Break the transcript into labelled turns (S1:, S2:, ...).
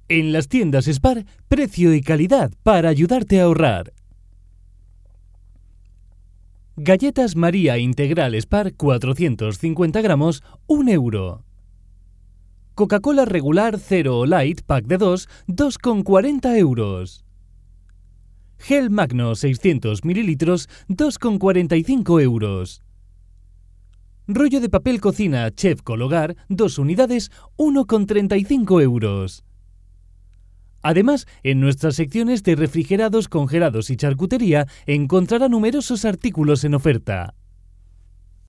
S1: En las tiendas Spar, precio y calidad para ayudarte a ahorrar. Galletas María Integral Spar 450 gramos, 1 euro. Coca-Cola regular 0 Light Pack de 2, 2,40 euros. Gel Magno 600 mililitros, 2,45 euros. Rollo de papel cocina Chef Cologar, 2 unidades, 1,35 euros. Además, en nuestras secciones de refrigerados, congelados y charcutería encontrará numerosos artículos en oferta.